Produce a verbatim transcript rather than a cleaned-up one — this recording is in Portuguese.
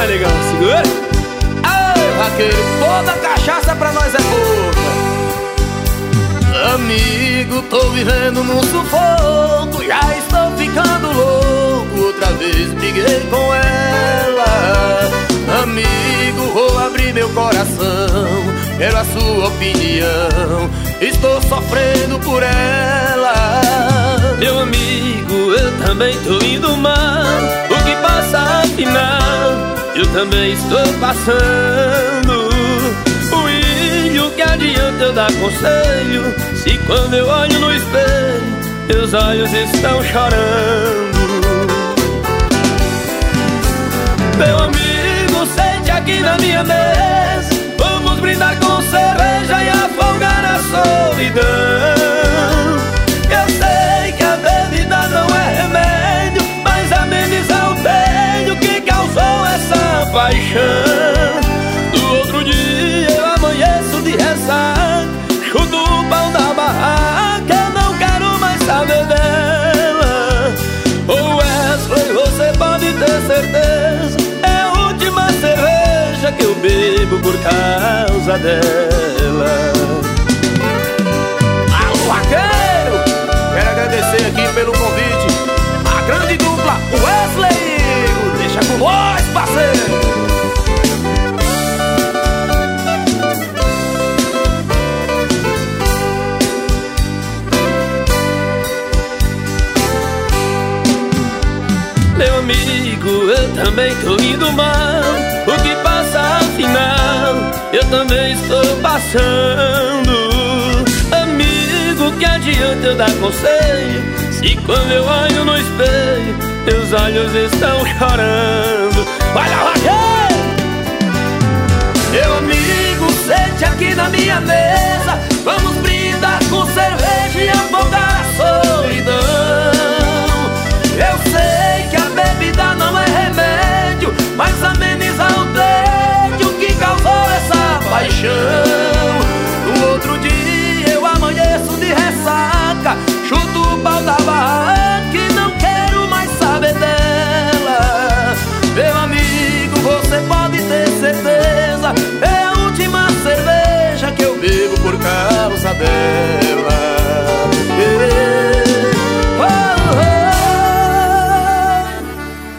Vai, negão, segura. Ai, vaqueiro, toda cachaça pra nós é pouca. Amigo, tô vivendo num sufoco, já estou ficando louco. Outra vez briguei com ela. Amigo, vou abrir meu coração, quero a sua opinião, estou sofrendo por ela. Meu amigo, eu também tô indo mal. O que passa afinal, eu também estou passando. O índio, que adianta eu dar conselho, se quando eu olho no espelho, meus olhos estão chorando. Meu amigo, sente aqui na minha mesa, vamos brindar com cerveja e afogar a solidão. Eu sei que a bebida não é remédio, mas amenizar o tédio que causou essa paixão. No outro dia eu amanheço de ressaca, chuto o pau da barraca, eu não quero mais saber dela. Ô Wesley, você pode ter certeza, é a última cerveja que eu bebo por causa dela. Alô, vaqueiro! Quero agradecer aqui pelo convite a grande dupla Wesley. Deixa com nós, parceiro! Meu amigo, eu também tô indo mal. O que passa afinal, eu também estou passando. Amigo, que adianta eu dar conselho, se quando eu olho no espelho, meus olhos estão chorando. Vai lá, vaqueiro! Meu amigo, sente aqui na minha mesa, vamos brindar com cerveja e afogar a solidão.